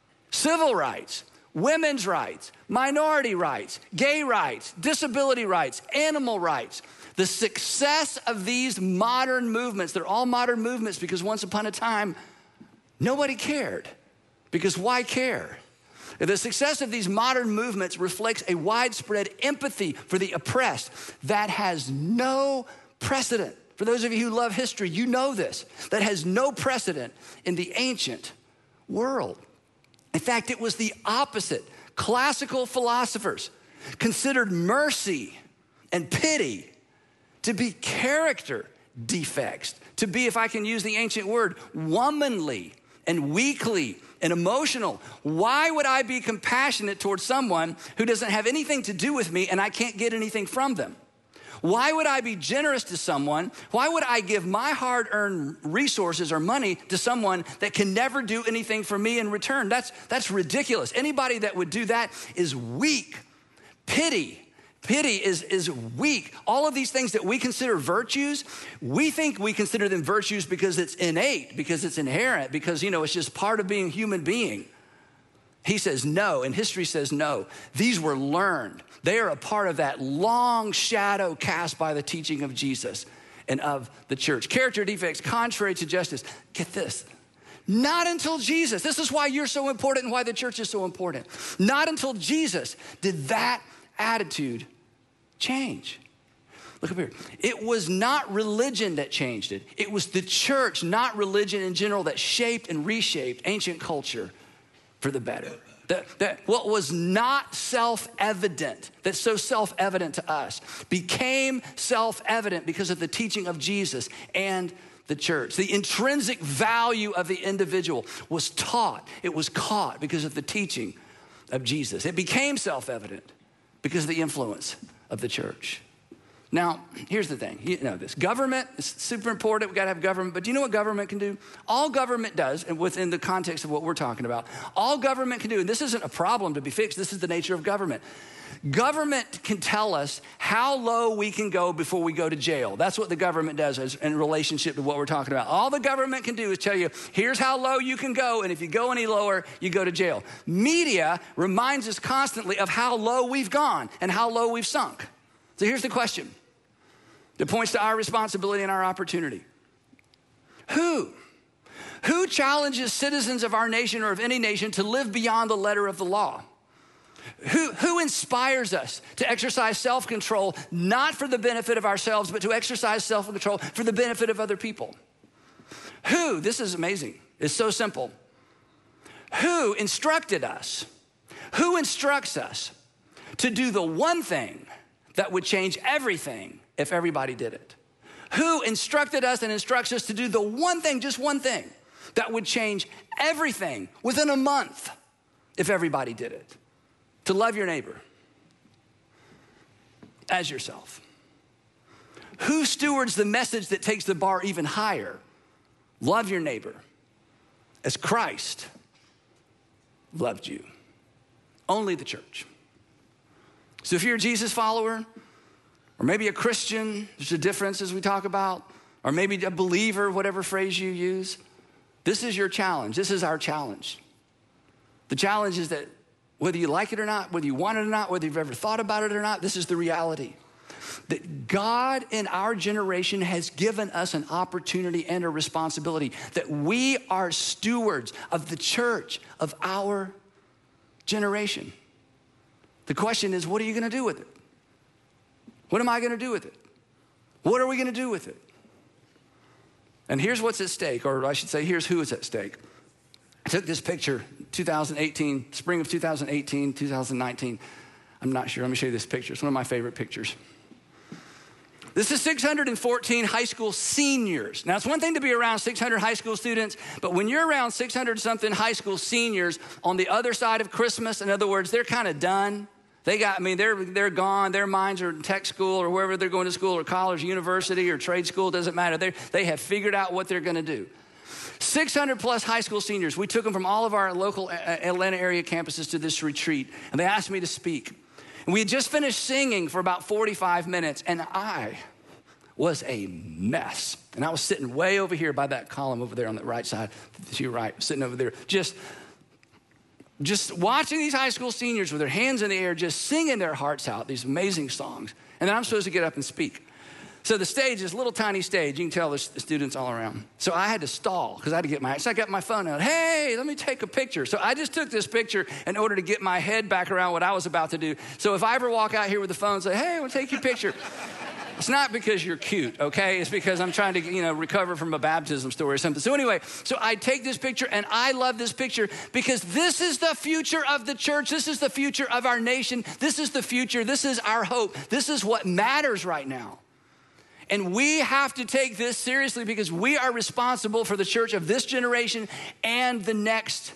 Speaker 6: civil rights, women's rights, minority rights, gay rights, disability rights, animal rights. The success of these modern movements, they're all modern movements because once upon a time, nobody cared. Because why care? The success of these modern movements reflects a widespread empathy for the oppressed that has no precedent. For those of you who love history, you know this. That has no precedent in the ancient world. In fact, it was the opposite. Classical philosophers considered mercy and pity to be character defects, to be, if I can use the ancient word, womanly and weakly and emotional. Why would I be compassionate towards someone who doesn't have anything to do with me and I can't get anything from them? Why would I be generous to someone? Why would I give my hard-earned resources or money to someone that can never do anything for me in return? That's ridiculous. Anybody that would do that is weak. Pity is weak. All of these things that we consider virtues, we think we consider them virtues because it's innate, because it's inherent, because, it's just part of being a human being. He says no, and history says no. These were learned. They are a part of that long shadow cast by the teaching of Jesus and of the church. Character defects contrary to justice. Get this. Not until Jesus, this is why you're so important and why the church is so important. Not until Jesus did that attitude change. Look up here. It was not religion that changed it. It was the church, not religion in general, that shaped and reshaped ancient culture for the better. That what was not self-evident, that's so self-evident to us, became self-evident because of the teaching of Jesus and the church. The intrinsic value of the individual was taught. It was caught because of the teaching of Jesus. It became self-evident because of the influence of the church. Now, here's the thing. You know this. Government is super important. We got to have government. But do you know what government can do? All government does, and within the context of what we're talking about, all government can do, and this isn't a problem to be fixed. This is the nature of government. Government can tell us how low we can go before we go to jail. That's what the government does in relationship to what we're talking about. All the government can do is tell you, here's how low you can go, and if you go any lower, you go to jail. Media reminds us constantly of how low we've gone and how low we've sunk. So here's the question. It points to our responsibility and our opportunity. Who challenges citizens of our nation or of any nation to live beyond the letter of the law? Who inspires us to exercise self-control, not for the benefit of ourselves, but to exercise self-control for the benefit of other people? Who, this is amazing, it's so simple. Who instructed us? Who instructs us to do the one thing that would change everything if everybody did it? Who instructed us and instructs us to do the one thing, just one thing, that would change everything within a month if everybody did it? To love your neighbor as yourself. Who stewards the message that takes the bar even higher? Love your neighbor as Christ loved you. Only the church. So if you're a Jesus follower, or maybe a Christian, there's a difference as we talk about, or maybe a believer, whatever phrase you use, This is your challenge. This is our challenge. The challenge is that whether you like it or not, whether you want it or not, whether you've ever thought about it or not, this is the reality. That God in our generation has given us an opportunity and a responsibility, that we are stewards of the church of our generation. The question is, what are you going to do with it? What am I going to do with it? What are we going to do with it? And here's what's at stake, or I should say, here's who is at stake. I took this picture, 2018, spring of 2018, 2019. I'm not sure. Let me show you this picture. It's one of my favorite pictures. This is 614 high school seniors. Now, it's one thing to be around 600 high school students, but when you're around 600-something high school seniors on the other side of Christmas, in other words, they're kind of done. They're gone. Their minds are in tech school or wherever they're going to school or college, university or trade school, doesn't matter. They have figured out what they're going to do. 600 plus high school seniors. We took them from all of our local Atlanta area campuses to this retreat, and they asked me to speak. And we had just finished singing for about 45 minutes, and I was a mess. And I was sitting way over here by that column over there on the right side, to your right, sitting over there, just watching these high school seniors with their hands in the air, just singing their hearts out, these amazing songs. And then I'm supposed to get up and speak. So the stage is a little tiny stage. You can tell there's students all around. So I had to stall because I had to get so I got my phone out. Hey, let me take a picture. So I just took this picture in order to get my head back around what I was about to do. So if I ever walk out here with the phone and say, hey, I want to take your picture. It's not because you're cute, okay? It's because I'm trying to, recover from a baptism story or something. So anyway, so I take this picture, and I love this picture because this is the future of the church. This is the future of our nation. This is the future. This is our hope. This is what matters right now. And we have to take this seriously because we are responsible for the church of this generation and the next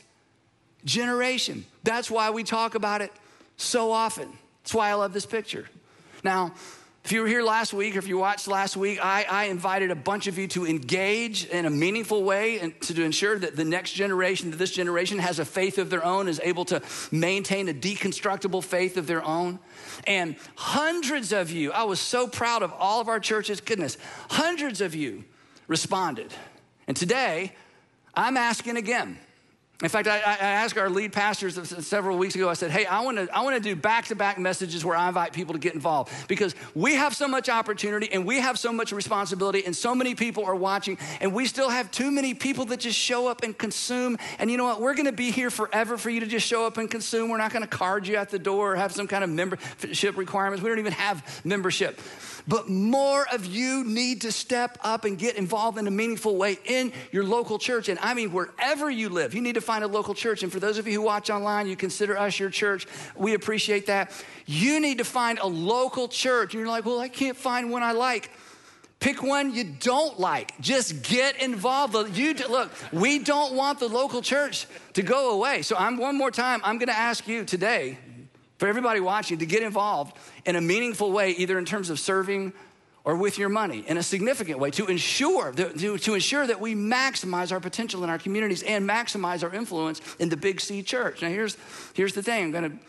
Speaker 6: generation. That's why we talk about it so often. That's why I love this picture. Now, if you were here last week or if you watched last week, I invited a bunch of you to engage in a meaningful way and to ensure that the next generation, that this generation has a faith of their own, is able to maintain a deconstructible faith of their own. And hundreds of you, I was so proud of all of our churches, goodness, hundreds of you responded. And today, I'm asking again. In fact, I asked our lead pastors several weeks ago, I said, hey, I want to do back-to-back messages where I invite people to get involved because we have so much opportunity and we have so much responsibility and so many people are watching and we still have too many people that just show up and consume. And you know what? We're going to be here forever for you to just show up and consume. We're not going to card you at the door or have some kind of membership requirements. We don't even have membership. But more of you need to step up and get involved in a meaningful way in your local church. And I mean, wherever you live, you need to find a local church. And for those of you who watch online, you consider us your church. We appreciate that. You need to find a local church. And you're like, well, I can't find one I like. Pick one you don't like. Just get involved. Look, we don't want the local church to go away. So one more time, I'm going to ask you today, for everybody watching, to get involved in a meaningful way, either in terms of serving or with your money, in a significant way, to ensure that we maximize our potential in our communities and maximize our influence in the Big C church. Now, here's the thing. I'm going to,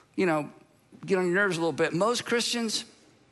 Speaker 6: get on your nerves a little bit. Most Christians,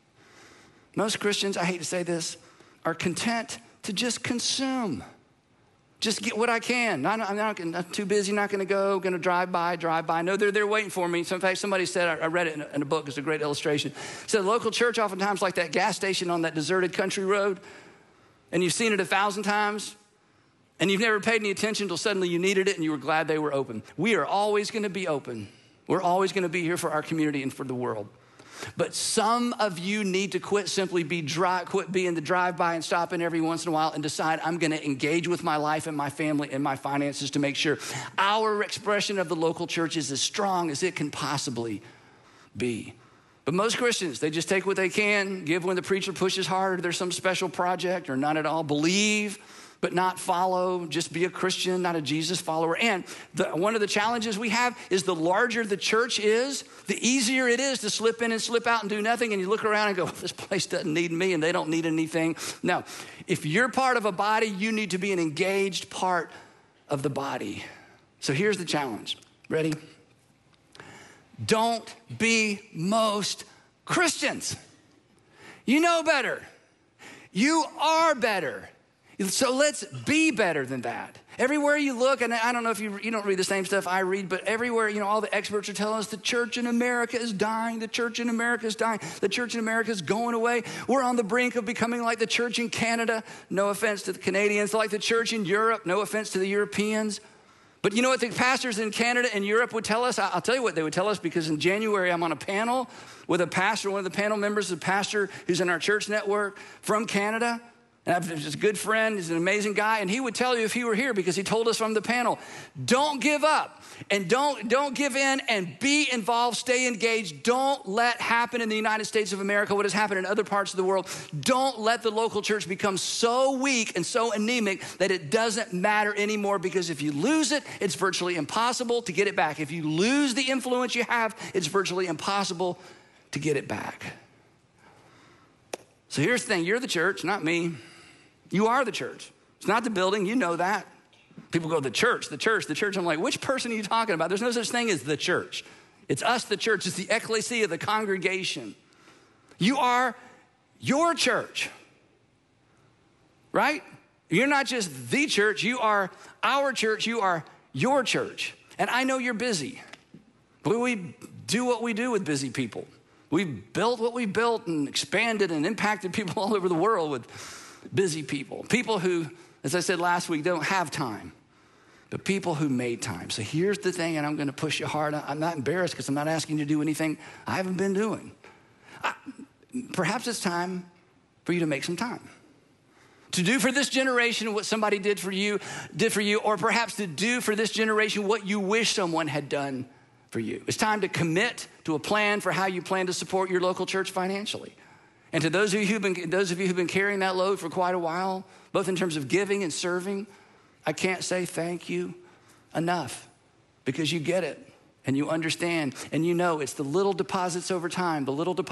Speaker 6: I hate to say this, are content to just consume. Just get what I can. I'm not too busy, not going to drive by. No, they're there waiting for me. So in fact, somebody said, I read it in a book, it's a great illustration. It said, local church oftentimes like that gas station on that deserted country road, and you've seen it 1,000 times, and you've never paid any attention until suddenly you needed it and you were glad they were open. We are always going to be open. We're always going to be here for our community and for the world. But some of you need to quit being the drive-by and stopping every once in a while and decide I'm going to engage with my life and my family and my finances to make sure our expression of the local church is as strong as it can possibly be. But most Christians, they just take what they can, give when the preacher pushes hard, or there's some special project, or not at all. Believe, but not follow. Just be a Christian, not a Jesus follower. And one of the challenges we have is the larger the church is, the easier it is to slip in and slip out and do nothing. And you look around and go, well, this place doesn't need me and they don't need anything. No, if you're part of a body, you need to be an engaged part of the body. So here's the challenge. Ready? Don't be most Christians. You know better. You are better. So let's be better than that. Everywhere you look, and I don't know if you don't read the same stuff I read, but everywhere, all the experts are telling us the church in America is dying. The church in America is dying. The church in America is going away. We're on the brink of becoming like the church in Canada. No offense to the Canadians. Like the church in Europe. No offense to the Europeans. But you know what the pastors in Canada and Europe would tell us? I'll tell you what they would tell us, because in January I'm on a panel with a pastor. One of the panel members is a pastor who's in our church network from Canada. And I've just a good friend, he's an amazing guy, and he would tell you if he were here, because he told us from the panel, don't give up and don't give in, and be involved, stay engaged. Don't let happen in the United States of America what has happened in other parts of the world. Don't let the local church become so weak and so anemic that it doesn't matter anymore, because if you lose it, it's virtually impossible to get it back. If you lose the influence you have, it's virtually impossible to get it back. So here's the thing, you're the church, not me. You are the church. It's not the building, you know that. People go, the church. I'm like, which person are you talking about? There's no such thing as the church. It's us, the church. It's the ecclesia, the congregation. You are your church, right? You're not just the church, you are our church, you are your church. And I know you're busy, but we do what we do with busy people. We've built what we built and expanded and impacted people all over the world with busy people. People who, as I said last week, don't have time, but people who made time. So here's the thing, and I'm going to push you hard. I'm not embarrassed because I'm not asking you to do anything I haven't been doing. Perhaps it's time for you to make some time. To do for this generation what somebody did for you, or perhaps to do for this generation what you wish someone had done for you. It's time to commit to a plan for how you plan to support your local church financially. And to those of you who've been carrying that load for quite a while, both in terms of giving and serving, I can't say thank you enough, because you get it and you understand, and you know it's the little deposits over time,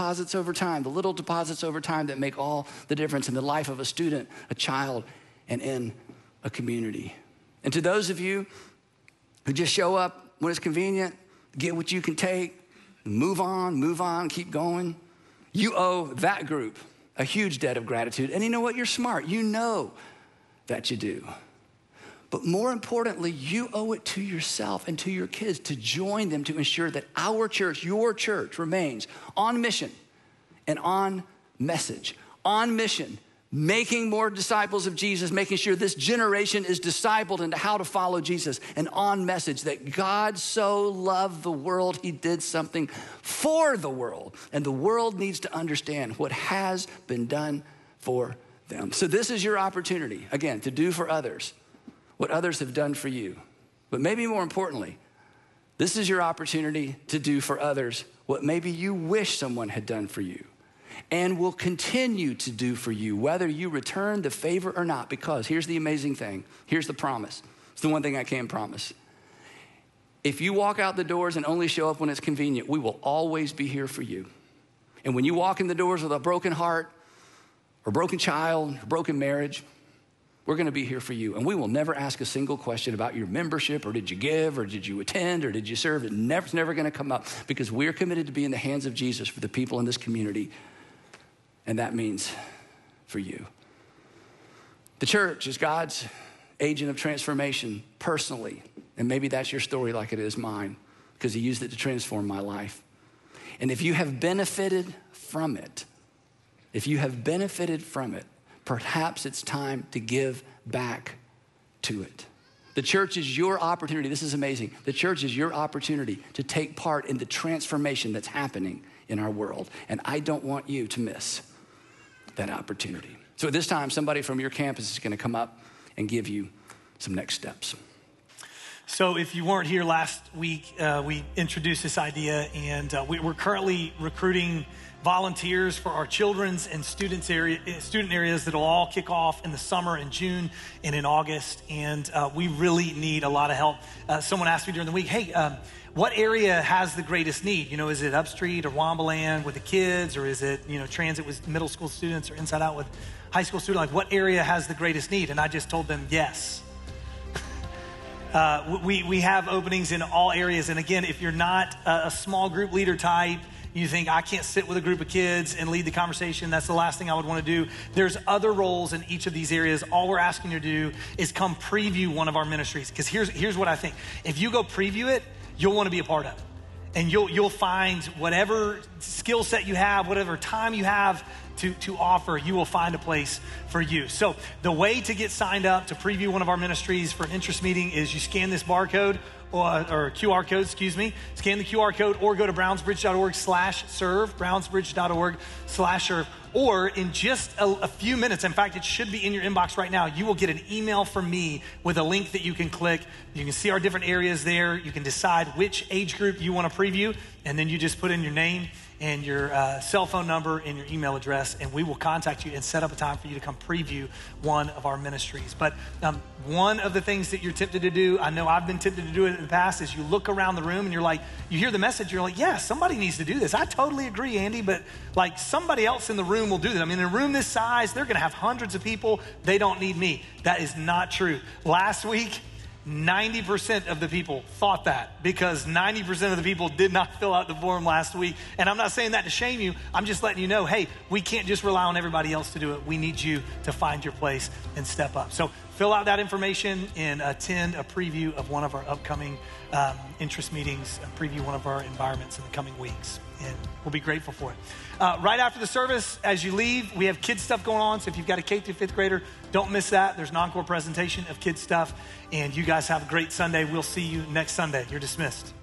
Speaker 6: that make all the difference in the life of a student, a child, and in a community. And to those of you who just show up when it's convenient, get what you can take, move on, keep going, you owe that group a huge debt of gratitude. And you know what? You're smart. You know that you do. But more importantly, you owe it to yourself and to your kids to join them to ensure that our church, your church, remains on mission and on message. On mission, making more disciples of Jesus, making sure this generation is discipled into how to follow Jesus, and on message that God so loved the world, he did something for the world, and the world needs to understand what has been done for them. So this is your opportunity, again, to do for others what others have done for you. But maybe more importantly, this is your opportunity to do for others what maybe you wish someone had done for you, and will continue to do for you, whether you return the favor or not. Because here's the amazing thing. Here's the promise. It's the one thing I can promise. If you walk out the doors and only show up when it's convenient, we will always be here for you. And when you walk in the doors with a broken heart, or broken child, or broken marriage, we're going to be here for you. And we will never ask a single question about your membership, or did you give, or did you attend, or did you serve. It's never going to come up, because we're committed to be in the hands of Jesus for the people in this community. And that means for you. The church is God's agent of transformation personally. And maybe that's your story like it is mine, because he used it to transform my life. And if you have benefited from it, perhaps it's time to give back to it. The church is your opportunity. This is amazing. The church is your opportunity to take part in the transformation that's happening in our world. And I don't want you to miss that opportunity. So at this time, somebody from your campus is going to come up and give you some next steps.
Speaker 1: So if you weren't here last week, we introduced this idea, and we're currently recruiting volunteers for our children's and student areas that will all kick off in the summer in June and in August. And we really need a lot of help. Someone asked me during the week, hey, what area has the greatest need? Is it Upstreet or Wombaland with the kids, or is it, transit with middle school students, or Inside Out with high school students? Like, what area has the greatest need? And I just told them, yes. We have openings in all areas. And again, if you're not a small group leader type, You think, I can't sit with a group of kids and lead the conversation. That's the last thing I would want to do. There's other roles in each of these areas. All we're asking you to do is come preview one of our ministries. Because here's what I think. If you go preview it, you'll want to be a part of it. And you'll find whatever skill set you have, whatever time you have to offer, you will find a place for you. So the way to get signed up to preview one of our ministries for an interest meeting is you scan this barcode or QR code, scan the QR code or go to brownsbridge.org/serve, brownsbridge.org/serve. Or in just a few minutes, in fact, it should be in your inbox right now, you will get an email from me with a link that you can click. You can see our different areas there. You can decide which age group you want to preview, and then you just put in your name and your cell phone number and your email address, and we will contact you and set up a time for you to come preview one of our ministries. But one of the things that you're tempted to do, I know I've been tempted to do it in the past, is you look around the room and you're like, you hear the message, you're like, yeah, somebody needs to do this. I totally agree, Andy, but like somebody else in the room will do this. I mean, in a room this size, they're gonna have hundreds of people. They don't need me. That is not true. Last week, 90% of the people thought that because 90% of the people did not fill out the form last week. And I'm not saying that to shame you. I'm just letting you know, hey, we can't just rely on everybody else to do it. We need you to find your place and step up. So fill out that information and attend a preview of one of our upcoming interest meetings, preview one of our environments in the coming weeks. And we'll be grateful for it. Right after the service, as you leave, we have kids stuff going on. So if you've got a K through 5th grader, don't miss that. There's an encore presentation of kids stuff. And you guys have a great Sunday. We'll see you next Sunday. You're dismissed.